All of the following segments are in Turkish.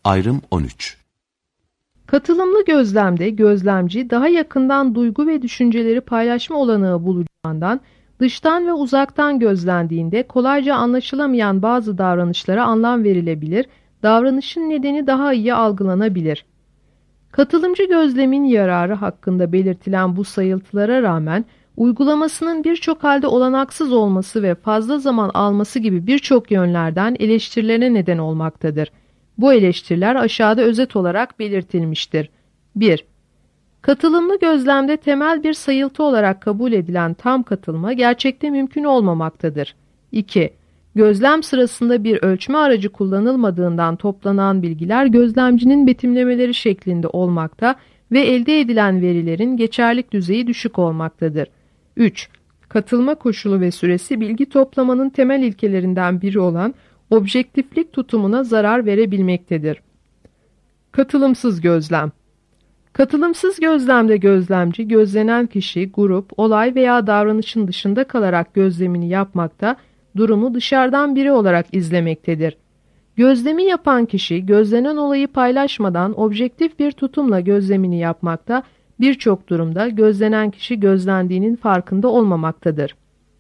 Ayrım 13. Katılımlı gözlemde gözlemci daha yakından duygu ve düşünceleri paylaşma olanağı bulacağından, dıştan ve uzaktan gözlendiğinde kolayca anlaşılamayan bazı davranışlara anlam verilebilir, davranışın nedeni daha iyi algılanabilir. Katılımcı gözlemin yararı hakkında belirtilen bu sayıltılara rağmen, uygulamasının birçok halde olanaksız olması ve fazla zaman alması gibi birçok yönlerden eleştirilere neden olmaktadır. Bu eleştiriler aşağıda özet olarak belirtilmiştir. 1. Katılımlı gözlemde temel bir sayıltı olarak kabul edilen tam katılma gerçekte mümkün olmamaktadır. 2. Gözlem sırasında bir ölçme aracı kullanılmadığından toplanan bilgiler gözlemcinin betimlemeleri şeklinde olmakta ve elde edilen verilerin geçerlilik düzeyi düşük olmaktadır. 3. Katılma koşulu ve süresi bilgi toplamanın temel ilkelerinden biri olan objektiflik tutumuna zarar verebilmektedir. Katılımsız gözlem. Katılımsız gözlemde gözlemci, gözlenen kişi, grup, olay veya davranışın dışında kalarak gözlemini yapmakta, durumu dışarıdan biri olarak izlemektedir. Gözlemi yapan kişi, gözlenen olayı paylaşmadan objektif bir tutumla gözlemini yapmakta, birçok durumda gözlenen kişi gözlendiğinin farkında olmamaktadır.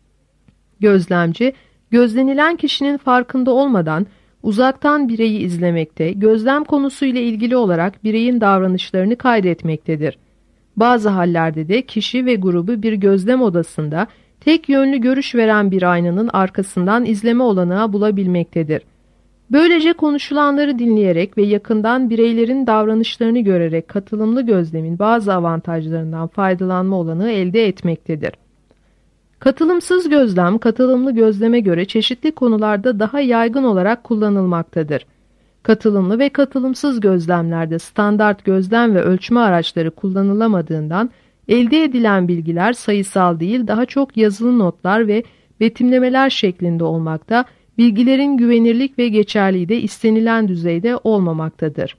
Gözlemci, gözlenilen kişinin farkında olmadan uzaktan bireyi izlemekte, gözlem konusu ile ilgili olarak bireyin davranışlarını kaydetmektedir. Bazı hallerde de kişi ve grubu bir gözlem odasında tek yönlü görüş veren bir aynanın arkasından izleme olanağı bulabilmektedir. Böylece konuşulanları dinleyerek ve yakından bireylerin davranışlarını görerek katılımlı gözlemin bazı avantajlarından faydalanma olanağı elde etmektedir. Katılımsız gözlem, katılımlı gözleme göre çeşitli konularda daha yaygın olarak kullanılmaktadır. Katılımlı ve katılımsız gözlemlerde standart gözlem ve ölçme araçları kullanılamadığından elde edilen bilgiler sayısal değil daha çok yazılı notlar ve betimlemeler şeklinde olmakta, bilgilerin güvenirlik ve geçerliği de istenilen düzeyde olmamaktadır.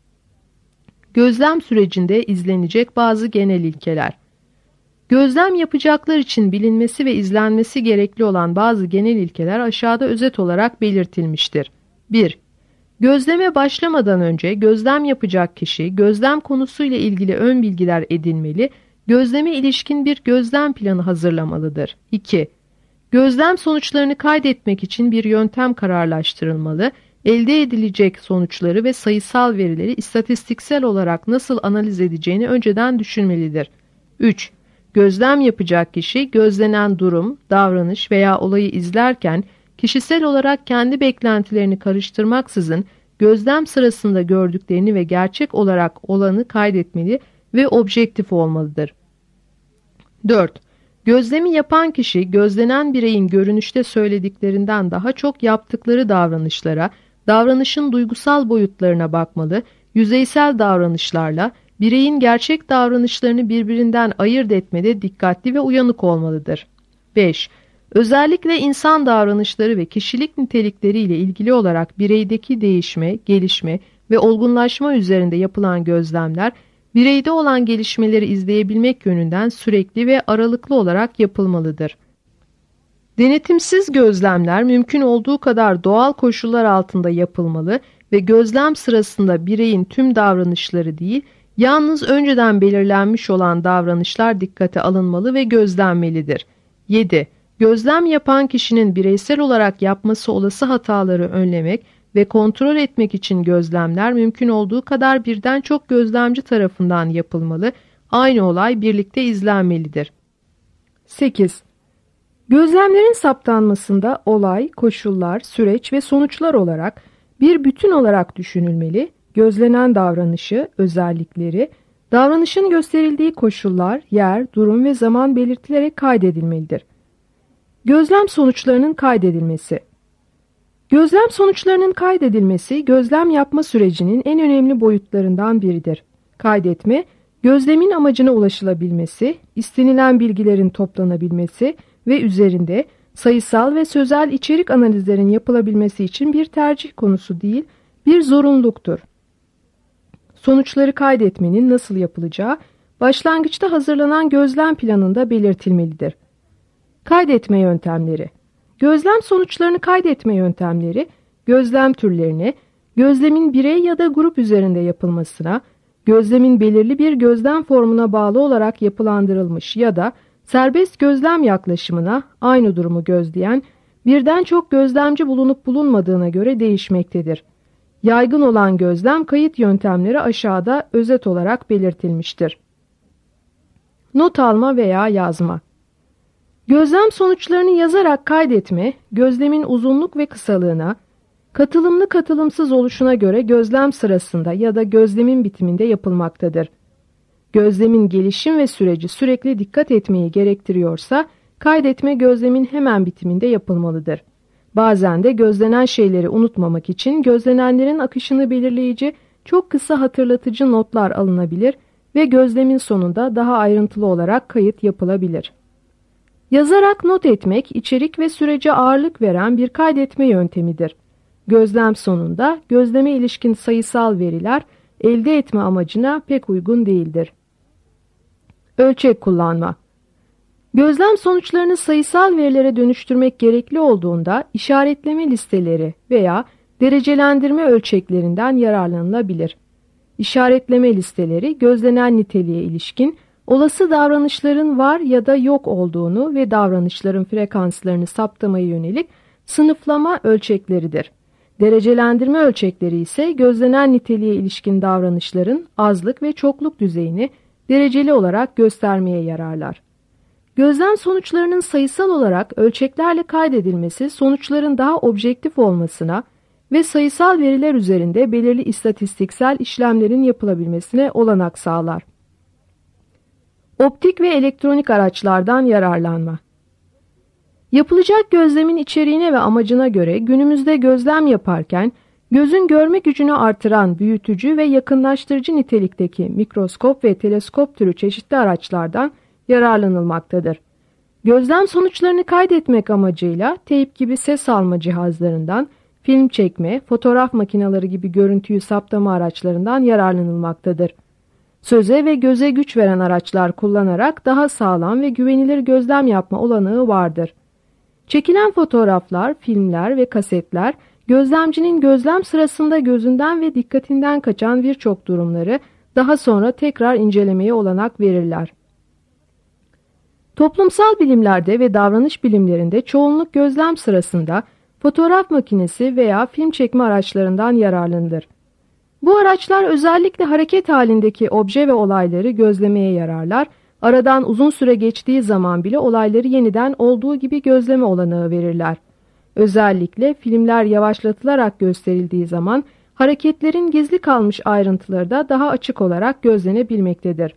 Gözlem sürecinde izlenecek bazı genel ilkeler. Gözlem yapacaklar için bilinmesi ve izlenmesi gerekli olan bazı genel ilkeler aşağıda özet olarak belirtilmiştir. 1. Gözleme başlamadan önce gözlem yapacak kişi, gözlem konusuyla ilgili ön bilgiler edinmeli, gözleme ilişkin bir gözlem planı hazırlamalıdır. 2. Gözlem sonuçlarını kaydetmek için bir yöntem kararlaştırılmalı, elde edilecek sonuçları ve sayısal verileri istatistiksel olarak nasıl analiz edeceğini önceden düşünmelidir. 3. Gözlem yapacak kişi, gözlenen durum, davranış veya olayı izlerken kişisel olarak kendi beklentilerini karıştırmaksızın gözlem sırasında gördüklerini ve gerçek olarak olanı kaydetmeli ve objektif olmalıdır. 4. Gözlemi yapan kişi, gözlenen bireyin görünüşte söylediklerinden daha çok yaptıkları davranışlara, davranışın duygusal boyutlarına bakmalı, yüzeysel davranışlarla, bireyin gerçek davranışlarını birbirinden ayırt etmede dikkatli ve uyanık olmalıdır. 5. Özellikle insan davranışları ve kişilik nitelikleri ile ilgili olarak bireydeki değişme, gelişme ve olgunlaşma üzerinde yapılan gözlemler, bireyde olan gelişmeleri izleyebilmek yönünden sürekli ve aralıklı olarak yapılmalıdır. Denetimsiz gözlemler mümkün olduğu kadar doğal koşullar altında yapılmalı ve gözlem sırasında bireyin tüm davranışları değil, yalnız önceden belirlenmiş olan davranışlar dikkate alınmalı ve gözlenmelidir. 7. Gözlem yapan kişinin bireysel olarak yapması olası hataları önlemek ve kontrol etmek için gözlemler mümkün olduğu kadar birden çok gözlemci tarafından yapılmalı, aynı olay birlikte izlenmelidir. 8. Gözlemlerin saptanmasında olay, koşullar, süreç ve sonuçlar olarak bir bütün olarak düşünülmeli, gözlenen davranışı, özellikleri, davranışın gösterildiği koşullar, yer, durum ve zaman belirtilerek kaydedilmelidir. Gözlem sonuçlarının kaydedilmesi. Gözlem sonuçlarının kaydedilmesi, gözlem yapma sürecinin en önemli boyutlarından biridir. Kaydetme, gözlemin amacına ulaşılabilmesi, istenilen bilgilerin toplanabilmesi ve üzerinde sayısal ve sözel içerik analizlerin yapılabilmesi için bir tercih konusu değil, bir zorunluluktur. Sonuçları kaydetmenin nasıl yapılacağı, başlangıçta hazırlanan gözlem planında belirtilmelidir. Kaydetme yöntemleri. Gözlem sonuçlarını kaydetme yöntemleri, gözlem türlerini, gözlemin birey ya da grup üzerinde yapılmasına, gözlemin belirli bir gözlem formuna bağlı olarak yapılandırılmış ya da serbest gözlem yaklaşımına aynı durumu gözleyen birden çok gözlemci bulunup bulunmadığına göre değişmektedir. Yaygın olan gözlem kayıt yöntemleri aşağıda özet olarak belirtilmiştir. Not alma veya yazma. Gözlem sonuçlarını yazarak kaydetme, gözlemin uzunluk ve kısalığına, katılımlı katılımsız oluşuna göre gözlem sırasında ya da gözlemin bitiminde yapılmaktadır. Gözlemin gelişim ve süreci sürekli dikkat etmeyi gerektiriyorsa, kaydetme gözlemin hemen bitiminde yapılmalıdır. Bazen de gözlenen şeyleri unutmamak için gözlenenlerin akışını belirleyici çok kısa hatırlatıcı notlar alınabilir ve gözlemin sonunda daha ayrıntılı olarak kayıt yapılabilir. Yazarak not etmek, içerik ve sürece ağırlık veren bir kaydetme yöntemidir. Gözlem sonunda gözleme ilişkin sayısal veriler elde etme amacına pek uygun değildir. Ölçek kullanma. Gözlem sonuçlarını sayısal verilere dönüştürmek gerekli olduğunda işaretleme listeleri veya derecelendirme ölçeklerinden yararlanılabilir. İşaretleme listeleri gözlenen niteliğe ilişkin olası davranışların var ya da yok olduğunu ve davranışların frekanslarını saptamaya yönelik sınıflama ölçekleridir. Derecelendirme ölçekleri ise gözlenen niteliğe ilişkin davranışların azlık ve çokluk düzeyini dereceli olarak göstermeye yararlar. Gözlem sonuçlarının sayısal olarak ölçeklerle kaydedilmesi sonuçların daha objektif olmasına ve sayısal veriler üzerinde belirli istatistiksel işlemlerin yapılabilmesine olanak sağlar. Optik ve elektronik araçlardan yararlanma. Yapılacak gözlemin içeriğine ve amacına göre günümüzde gözlem yaparken gözün görme gücünü artıran büyütücü ve yakınlaştırıcı nitelikteki mikroskop ve teleskop türü çeşitli araçlardan yararlanılmaktadır. Gözlem sonuçlarını kaydetmek amacıyla teyp gibi ses alma cihazlarından, film çekme, fotoğraf makineleri gibi görüntüyü saptama araçlarından yararlanılmaktadır. Söze ve göze güç veren araçlar kullanarak daha sağlam ve güvenilir gözlem yapma olanağı vardır. Çekilen fotoğraflar, filmler ve kasetler, gözlemcinin gözlem sırasında gözünden ve dikkatinden kaçan birçok durumları daha sonra tekrar incelemeye olanak verirler. Toplumsal bilimlerde ve davranış bilimlerinde çoğunluk gözlem sırasında fotoğraf makinesi veya film çekme araçlarından yararlanılır. Bu araçlar özellikle hareket halindeki obje ve olayları gözlemeye yararlar, aradan uzun süre geçtiği zaman bile olayları yeniden olduğu gibi gözleme olanağı verirler. Özellikle filmler yavaşlatılarak gösterildiği zaman hareketlerin gizli kalmış ayrıntıları da daha açık olarak gözlenebilmektedir.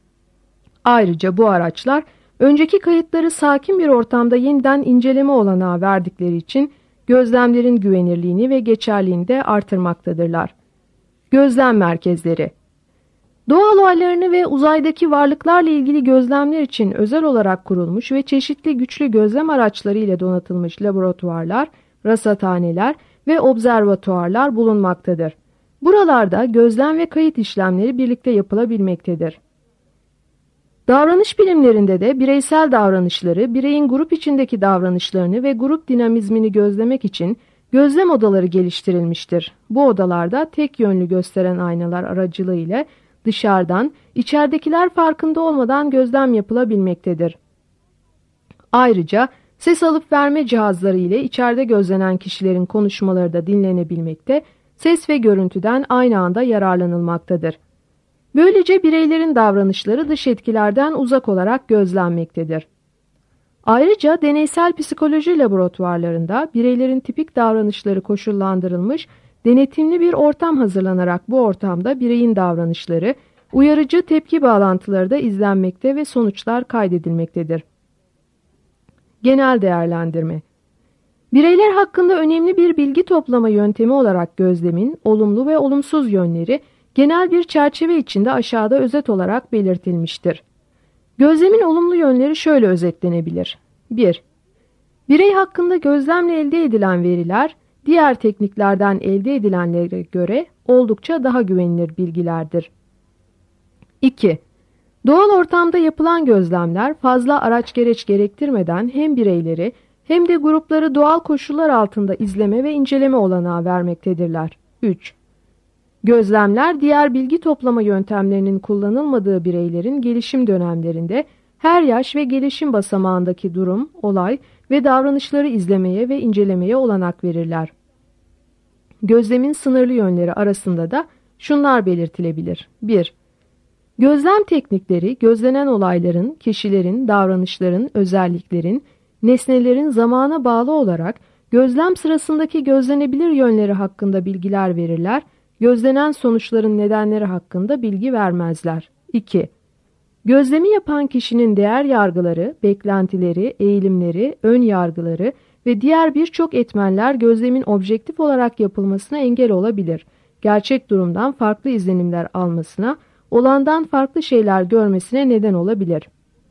Ayrıca bu araçlar önceki kayıtları sakin bir ortamda yeniden inceleme olanağı verdikleri için gözlemlerin güvenirliğini ve geçerliliğini de artırmaktadırlar. Gözlem merkezleri. Doğa olaylarını ve uzaydaki varlıklarla ilgili gözlemler için özel olarak kurulmuş ve çeşitli güçlü gözlem araçları ile donatılmış laboratuvarlar, rasathaneler ve observatuarlar bulunmaktadır. Buralarda gözlem ve kayıt işlemleri birlikte yapılabilmektedir. Davranış bilimlerinde de bireysel davranışları, bireyin grup içindeki davranışlarını ve grup dinamizmini gözlemek için gözlem odaları geliştirilmiştir. Bu odalarda tek yönlü gösteren aynalar aracılığıyla dışarıdan, içeridekiler farkında olmadan gözlem yapılabilmektedir. Ayrıca ses alıp verme cihazları ile içeride gözlenen kişilerin konuşmaları da dinlenebilmekte, ses ve görüntüden aynı anda yararlanılmaktadır. Böylece bireylerin davranışları dış etkilerden uzak olarak gözlenmektedir. Ayrıca deneysel psikoloji laboratuvarlarında bireylerin tipik davranışları koşullandırılmış, denetimli bir ortam hazırlanarak bu ortamda bireyin davranışları, uyarıcı tepki bağlantıları da izlenmekte ve sonuçlar kaydedilmektedir. Genel değerlendirme. Bireyler hakkında önemli bir bilgi toplama yöntemi olarak gözlemin olumlu ve olumsuz yönleri genel bir çerçeve içinde aşağıda özet olarak belirtilmiştir. Gözlemin olumlu yönleri şöyle özetlenebilir. 1. Birey hakkında gözlemle elde edilen veriler, diğer tekniklerden elde edilenlere göre oldukça daha güvenilir bilgilerdir. 2. Doğal ortamda yapılan gözlemler fazla araç gereç gerektirmeden hem bireyleri hem de grupları doğal koşullar altında izleme ve inceleme olanağı vermektedirler. 3. Gözlemler, diğer bilgi toplama yöntemlerinin kullanılmadığı bireylerin gelişim dönemlerinde her yaş ve gelişim basamağındaki durum, olay ve davranışları izlemeye ve incelemeye olanak verirler. Gözlemin sınırlı yönleri arasında da şunlar belirtilebilir. 1. Gözlem teknikleri, gözlenen olayların, kişilerin, davranışların, özelliklerin, nesnelerin zamana bağlı olarak gözlem sırasındaki gözlenebilir yönleri hakkında bilgiler verirler, gözlenen sonuçların nedenleri hakkında bilgi vermezler. 2. Gözlemi yapan kişinin değer yargıları, beklentileri, eğilimleri, ön yargıları ve diğer birçok etmenler gözlemin objektif olarak yapılmasına engel olabilir. Gerçek durumdan farklı izlenimler almasına, olandan farklı şeyler görmesine neden olabilir.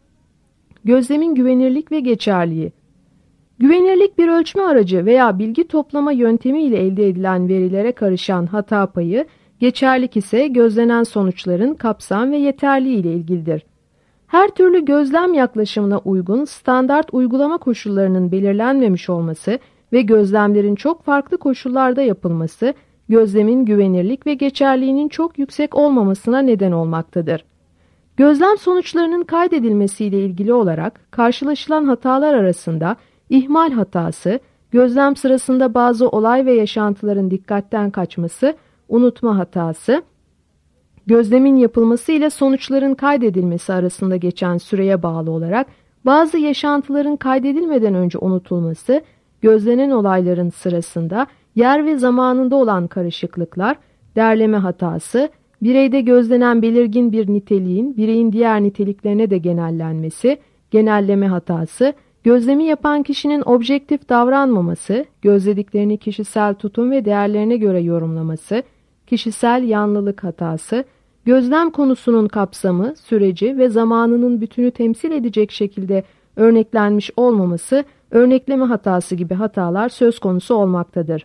Gözlemin güvenirlik ve geçerliği. Güvenirlik bir ölçme aracı veya bilgi toplama yöntemi ile elde edilen verilere karışan hata payı, geçerlilik ise gözlenen sonuçların kapsam ve yeterliği ile ilgilidir. Her türlü gözlem yaklaşımına uygun standart uygulama koşullarının belirlenmemiş olması ve gözlemlerin çok farklı koşullarda yapılması, gözlemin güvenirlik ve geçerliğinin çok yüksek olmamasına neden olmaktadır. Gözlem sonuçlarının kaydedilmesiyle ilgili olarak karşılaşılan hatalar arasında ihmal hatası, gözlem sırasında bazı olay ve yaşantıların dikkatten kaçması, unutma hatası, gözlemin yapılması ile sonuçların kaydedilmesi arasında geçen süreye bağlı olarak bazı yaşantıların kaydedilmeden önce unutulması, gözlenen olayların sırasında yer ve zamanında olan karışıklıklar, derleme hatası, bireyde gözlenen belirgin bir niteliğin bireyin diğer niteliklerine de genellenmesi, genelleme hatası, gözlemi yapan kişinin objektif davranmaması, gözlediklerini kişisel tutum ve değerlerine göre yorumlaması, kişisel yanlılık hatası, gözlem konusunun kapsamı, süreci ve zamanının bütünü temsil edecek şekilde örneklenmiş olmaması, örnekleme hatası gibi hatalar söz konusu olmaktadır.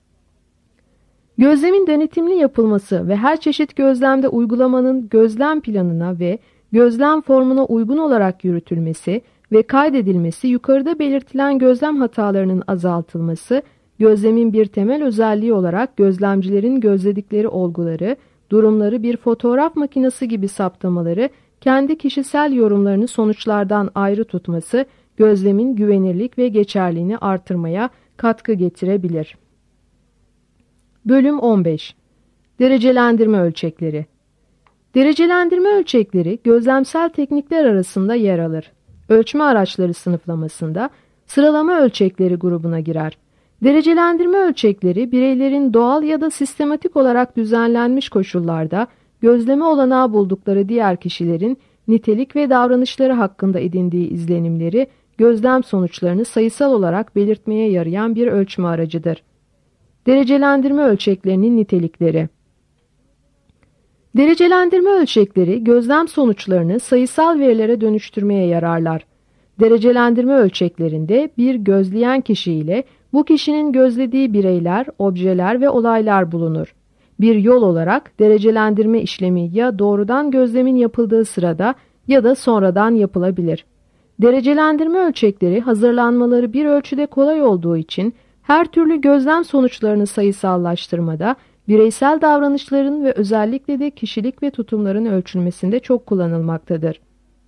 Gözlemin denetimli yapılması ve her çeşit gözlemde uygulamanın gözlem planına ve gözlem formuna uygun olarak yürütülmesi ve kaydedilmesi, yukarıda belirtilen gözlem hatalarının azaltılması, gözlemin bir temel özelliği olarak gözlemcilerin gözledikleri olguları, durumları bir fotoğraf makinesi gibi saptamaları, kendi kişisel yorumlarını sonuçlardan ayrı tutması, gözlemin güvenirlik ve geçerliğini artırmaya katkı getirebilir. Bölüm 15. Derecelendirme ölçekleri. Derecelendirme ölçekleri gözlemsel teknikler arasında yer alır. Ölçme araçları sınıflamasında sıralama ölçekleri grubuna girer. Derecelendirme ölçekleri bireylerin doğal ya da sistematik olarak düzenlenmiş koşullarda gözleme olanağı buldukları diğer kişilerin nitelik ve davranışları hakkında edindiği izlenimleri, gözlem sonuçlarını sayısal olarak belirtmeye yarayan bir ölçme aracıdır. Derecelendirme ölçeklerinin nitelikleri. Derecelendirme ölçekleri gözlem sonuçlarını sayısal verilere dönüştürmeye yararlar. Derecelendirme ölçeklerinde bir gözleyen kişi ile bu kişinin gözlediği bireyler, objeler ve olaylar bulunur. Bir yol olarak derecelendirme işlemi ya doğrudan gözlemin yapıldığı sırada ya da sonradan yapılabilir. Derecelendirme ölçekleri hazırlanmaları bir ölçüde kolay olduğu için her türlü gözlem sonuçlarını sayısallaştırmada, bireysel davranışların ve özellikle de kişilik ve tutumların ölçülmesinde çok kullanılmaktadır.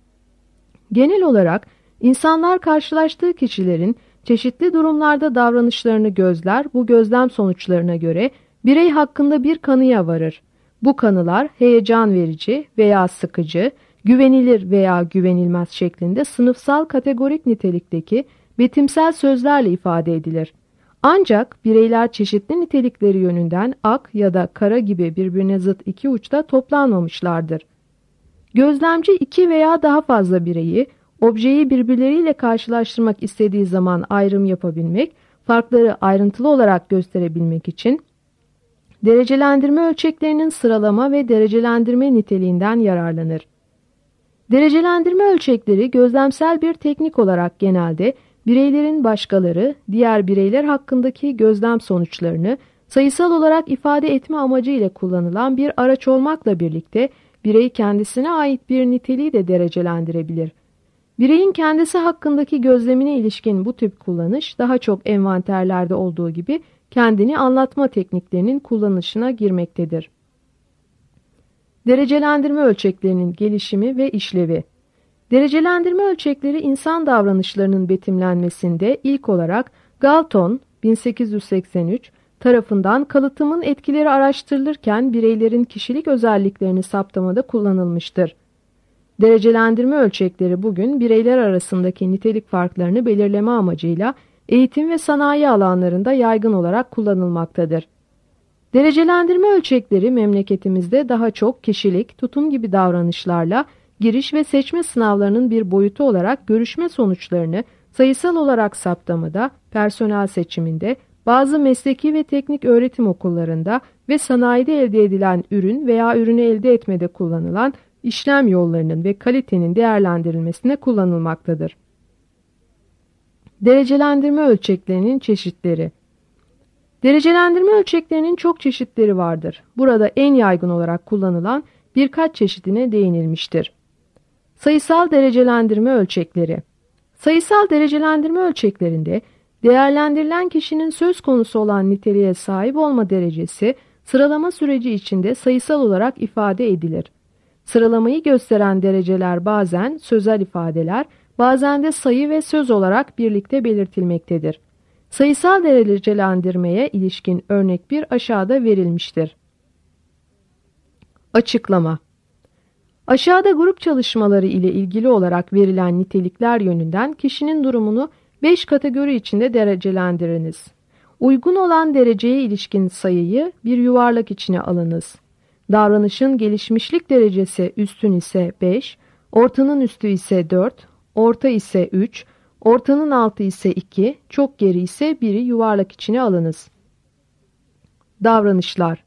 Genel olarak insanlar karşılaştığı kişilerin çeşitli durumlarda davranışlarını gözler, bu gözlem sonuçlarına göre birey hakkında bir kanıya varır. Bu kanılar heyecan verici veya sıkıcı, güvenilir veya güvenilmez şeklinde sınıfsal kategorik nitelikteki betimsel sözlerle ifade edilir. Ancak bireyler çeşitli nitelikleri yönünden ak ya da kara gibi birbirine zıt iki uçta toplanmamışlardır. Gözlemci iki veya daha fazla bireyi, objeyi birbirleriyle karşılaştırmak istediği zaman ayrım yapabilmek, farkları ayrıntılı olarak gösterebilmek için derecelendirme ölçeklerinin sıralama ve derecelendirme niteliğinden yararlanır. Derecelendirme ölçekleri gözlemsel bir teknik olarak genelde bireylerin başkaları, diğer bireyler hakkındaki gözlem sonuçlarını sayısal olarak ifade etme amacıyla kullanılan bir araç olmakla birlikte birey kendisine ait bir niteliği de derecelendirebilir. Bireyin kendisi hakkındaki gözlemine ilişkin bu tip kullanış daha çok envanterlerde olduğu gibi kendini anlatma tekniklerinin kullanışına girmektedir. Derecelendirme ölçeklerinin gelişimi ve işlevi. Derecelendirme ölçekleri insan davranışlarının betimlenmesinde ilk olarak Galton 1883 tarafından kalıtımın etkileri araştırılırken bireylerin kişilik özelliklerini saptamada kullanılmıştır. Derecelendirme ölçekleri bugün bireyler arasındaki nitelik farklarını belirleme amacıyla eğitim ve sanayi alanlarında yaygın olarak kullanılmaktadır. Derecelendirme ölçekleri memleketimizde daha çok kişilik, tutum gibi davranışlarla giriş ve seçme sınavlarının bir boyutu olarak görüşme sonuçlarını sayısal olarak saptamada, personel seçiminde, bazı mesleki ve teknik öğretim okullarında ve sanayide elde edilen ürün veya ürünü elde etmede kullanılan işlem yollarının ve kalitenin değerlendirilmesine kullanılmaktadır. Derecelendirme ölçeklerinin çeşitleri. Derecelendirme ölçeklerinin çok çeşitleri vardır. Burada en yaygın olarak kullanılan birkaç çeşidine değinilmiştir. Sayısal derecelendirme ölçekleri. Sayısal derecelendirme ölçeklerinde değerlendirilen kişinin söz konusu olan niteliğe sahip olma derecesi sıralama süreci içinde sayısal olarak ifade edilir. Sıralamayı gösteren dereceler bazen sözel ifadeler, bazen de sayı ve söz olarak birlikte belirtilmektedir. Sayısal derecelendirmeye ilişkin örnek 1 aşağıda verilmiştir. Açıklama. Aşağıda grup çalışmaları ile ilgili olarak verilen nitelikler yönünden kişinin durumunu 5 kategori içinde derecelendiriniz. Uygun olan dereceye ilişkin sayıyı bir yuvarlak içine alınız. Davranışın gelişmişlik derecesi üstün ise 5, ortanın üstü ise 4, orta ise 3, ortanın altı ise 2, çok geri ise 1'i yuvarlak içine alınız. Davranışlar.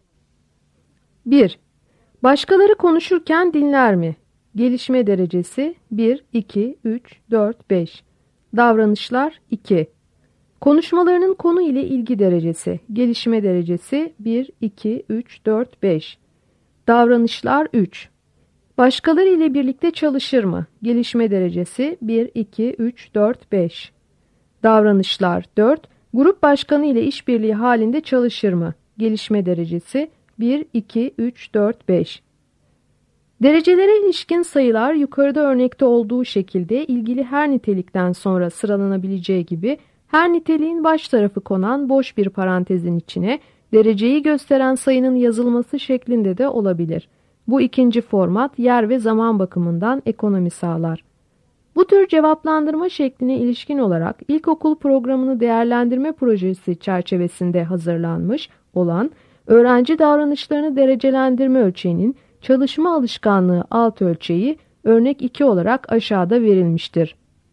1. Başkaları konuşurken dinler mi? Gelişme derecesi 1, 2, 3, 4, 5. Davranışlar 2. Konuşmalarının konu ile ilgi derecesi. Gelişme derecesi 1, 2, 3, 4, 5. Davranışlar 3. Başkaları ile birlikte çalışır mı? Gelişme derecesi 1, 2, 3, 4, 5. Davranışlar 4. Grup başkanı ile işbirliği halinde çalışır mı? Gelişme derecesi 1, 2, 3, 4, 5. Derecelere ilişkin sayılar yukarıda örnekte olduğu şekilde ilgili her nitelikten sonra sıralanabileceği gibi her niteliğin baş tarafı konan boş bir parantezin içine dereceyi gösteren sayının yazılması şeklinde de olabilir. Bu ikinci format yer ve zaman bakımından ekonomi sağlar. Bu tür cevaplandırma şekline ilişkin olarak ilkokul programını değerlendirme projesi çerçevesinde hazırlanmış olan öğrenci davranışlarını derecelendirme ölçeğinin çalışma alışkanlığı alt ölçeği örnek 2 olarak aşağıda verilmiştir.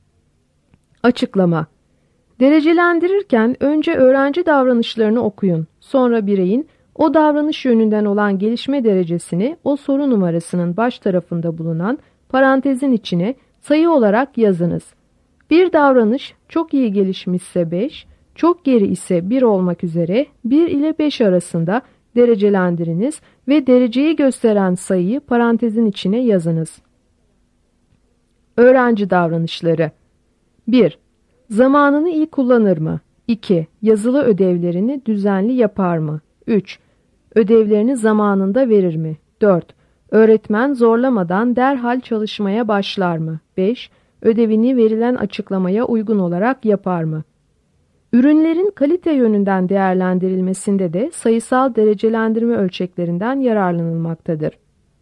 Açıklama. Derecelendirirken önce öğrenci davranışlarını okuyun. Sonra bireyin o davranış yönünden olan gelişme derecesini o soru numarasının baş tarafında bulunan parantezin içine sayı olarak yazınız. Bir davranış çok iyi gelişmişse 5, çok geri ise 1 olmak üzere 1 ile 5 arasında derecelendiriniz ve dereceyi gösteren sayıyı parantezin içine yazınız. Öğrenci davranışları. 1. Zamanını iyi kullanır mı? 2. Yazılı ödevlerini düzenli yapar mı? 3. Ödevlerini zamanında verir mi? 4. Öğretmen zorlamadan derhal çalışmaya başlar mı? 5. Ödevini verilen açıklamaya uygun olarak yapar mı? Ürünlerin kalite yönünden değerlendirilmesinde de sayısal derecelendirme ölçeklerinden yararlanılmaktadır.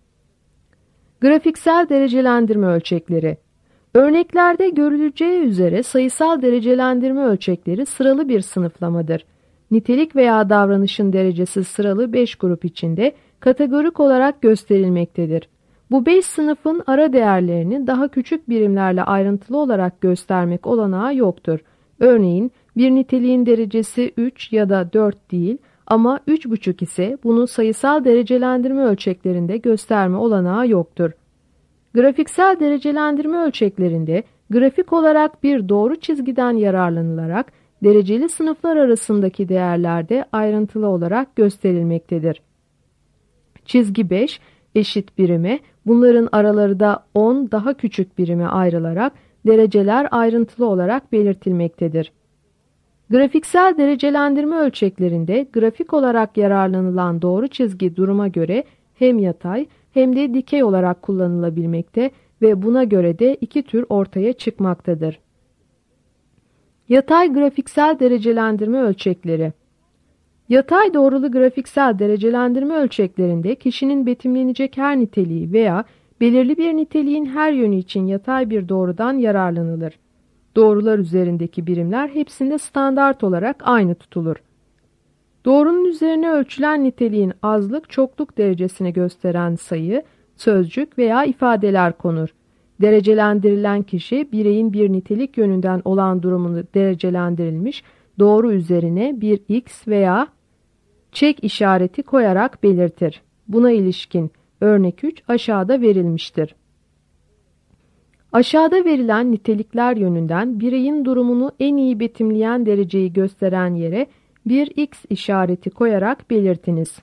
Grafiksel derecelendirme ölçekleri. Örneklerde görüleceği üzere sayısal derecelendirme ölçekleri sıralı bir sınıflamadır. Nitelik veya davranışın derecesi sıralı 5 grup içinde kategorik olarak gösterilmektedir. Bu 5 sınıfın ara değerlerini daha küçük birimlerle ayrıntılı olarak göstermek olanağı yoktur. Örneğin bir niteliğin derecesi 3 ya da 4 değil ama 3,5 ise bunu sayısal derecelendirme ölçeklerinde gösterme olanağı yoktur. Grafiksel derecelendirme ölçeklerinde grafik olarak bir doğru çizgiden yararlanılarak dereceli sınıflar arasındaki değerlerde ayrıntılı olarak gösterilmektedir. Çizgi 5 eşit birime, bunların araları da 10 daha küçük birime ayrılarak dereceler ayrıntılı olarak belirtilmektedir. Grafiksel derecelendirme ölçeklerinde grafik olarak yararlanılan doğru çizgi duruma göre hem yatay hem de dikey olarak kullanılabilmekte ve buna göre de iki tür ortaya çıkmaktadır. Yatay grafiksel derecelendirme ölçekleri. Yatay doğrulu grafiksel derecelendirme ölçeklerinde kişinin betimlenecek her niteliği veya belirli bir niteliğin her yönü için yatay bir doğrudan yararlanılır. Doğrular üzerindeki birimler hepsinde standart olarak aynı tutulur. Doğrunun üzerine ölçülen niteliğin azlık, çokluk derecesini gösteren sayı, sözcük veya ifadeler konur. Derecelendirilen kişi, bireyin bir nitelik yönünden olan durumunu derecelendirilmiş doğru üzerine bir x veya çek işareti koyarak belirtir. Buna ilişkin örnek 3 aşağıda verilmiştir. Aşağıda verilen nitelikler yönünden bireyin durumunu en iyi betimleyen dereceyi gösteren yere bir x işareti koyarak belirtiniz.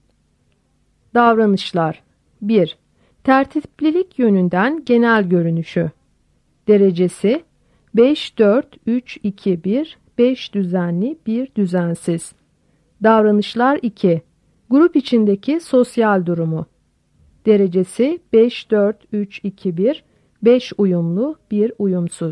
Davranışlar 1. Tertiplilik yönünden genel görünüşü. Derecesi 5, 4, 3, 2, 1, 5 düzenli, 1 düzensiz. Davranışlar 2. Grup içindeki sosyal durumu. Derecesi 5, 4, 3, 2, 1, 5 uyumlu, 1 uyumsuz.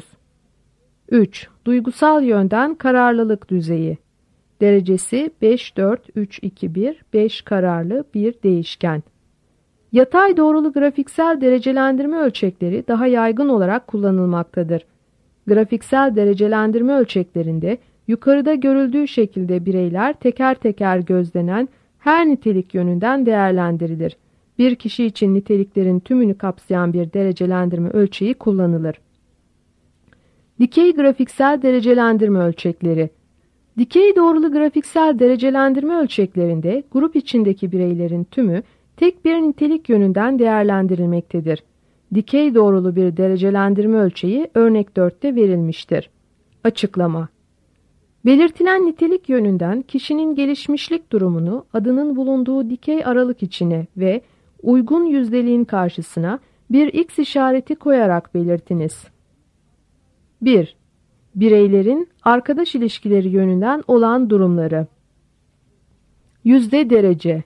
3. Duygusal yönden kararlılık düzeyi. Derecesi 5, 4, 3, 2, 1, 5 kararlı, 1 değişken. Yatay doğrulu grafiksel derecelendirme ölçekleri daha yaygın olarak kullanılmaktadır. Grafiksel derecelendirme ölçeklerinde yukarıda görüldüğü şekilde bireyler teker teker gözlenen her nitelik yönünden değerlendirilir. Bir kişi için niteliklerin tümünü kapsayan bir derecelendirme ölçeği kullanılır. Dikey grafiksel derecelendirme ölçekleri. Dikey doğrulu grafiksel derecelendirme ölçeklerinde grup içindeki bireylerin tümü tek bir nitelik yönünden değerlendirilmektedir. Dikey doğrulu bir derecelendirme ölçeği örnek 4'te verilmiştir. Açıklama. Belirtilen nitelik yönünden kişinin gelişmişlik durumunu adının bulunduğu dikey aralık içine ve uygun yüzdeliğin karşısına bir x işareti koyarak belirtiniz. 1. Bireylerin arkadaş ilişkileri yönünden olan durumları. Yüzde derece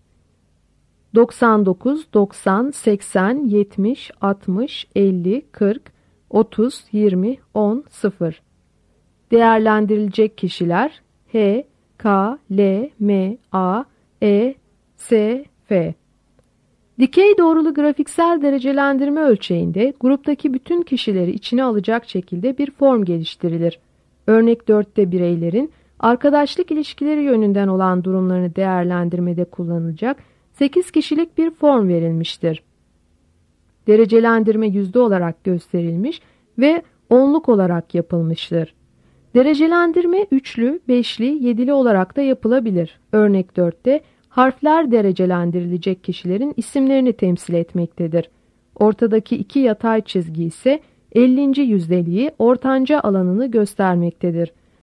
99, 90, 80, 70, 60, 50, 40, 30, 20, 10, 0. Değerlendirilecek kişiler H, K, L, M, A, E, S, F. Dikey doğrulu grafiksel derecelendirme ölçeğinde gruptaki bütün kişileri içine alacak şekilde bir form geliştirilir. Örnek 4'te bireylerin arkadaşlık ilişkileri yönünden olan durumlarını değerlendirmede kullanılacak 8 kişilik bir form verilmiştir. Derecelendirme yüzde olarak gösterilmiş ve onluk olarak yapılmıştır. Derecelendirme üçlü, beşli, yedili olarak da yapılabilir. Örnek 4'te harfler derecelendirilecek kişilerin isimlerini temsil etmektedir. Ortadaki iki yatay çizgi ise 50. yüzdeliği ortanca alanını göstermektedir.